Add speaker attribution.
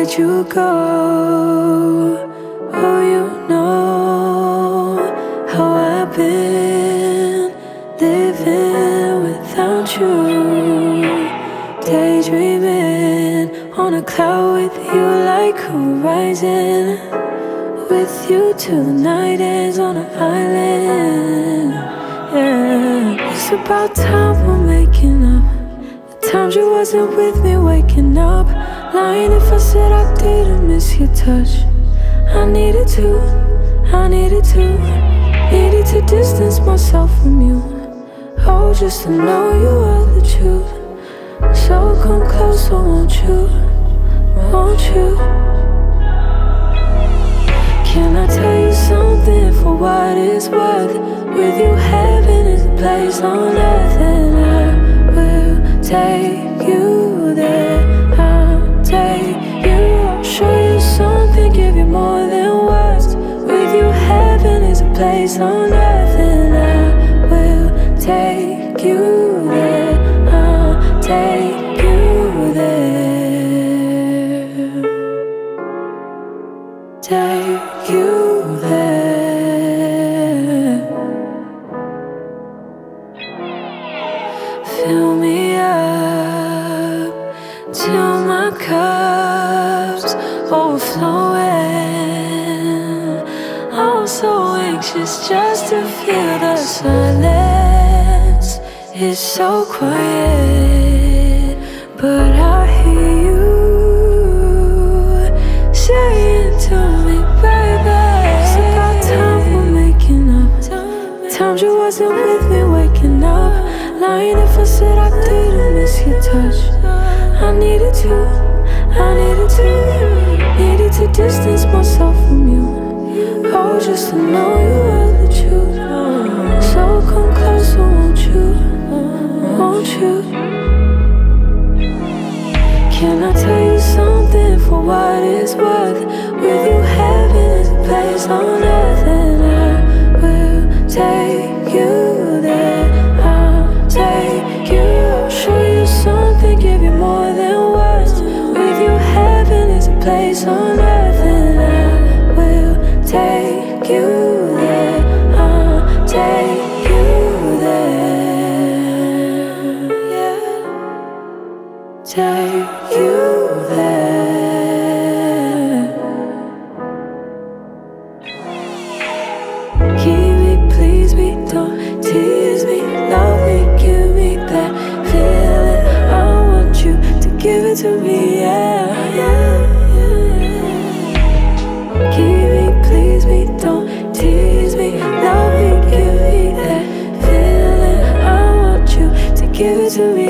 Speaker 1: let you go. Oh, you know how I've been living without you, daydreaming on a cloud with you like horizon, with you till the night ends on an island. Yeah, it's about time we're making up. The times you wasn't with me waking up, lying if I said I didn't miss your touch. I needed to distance myself from you. Oh, just to know you are the truth. So come closer, won't you, won't you? Can I tell you something for what it's worth? With you, heaven is a place on earth, and I will take you there. I'll take you, I'll show you something, give you more than words. With you, heaven is a place on earth, and I will take you there. I'll take you there. Take you there. Fill me up till my cup's overflowing. I'm so anxious just to feel the silence. It's so quiet, but I hear you saying to me, baby, it's about time we're making up. Times you wasn't with me waking up, lying if I said I didn't miss your touch. I needed to distance myself from you. Oh, just to know you are the truth. So come closer, won't you, won't you? Can I tell you something for what it's worth? With you, heaven is a place on earth, and I will take you there. I'll take you, I'll show you something, give you more than words. With you, heaven is a place on earth, and I will take you there. I'll take you there. Yeah. Take you there. Keep me, please me, don't tease me. Love me, give me that feeling. I want you to give it to me, yeah, yeah, yeah. Keep me, please me, don't tease me. Love me, give me that feeling. I want you to give it to me.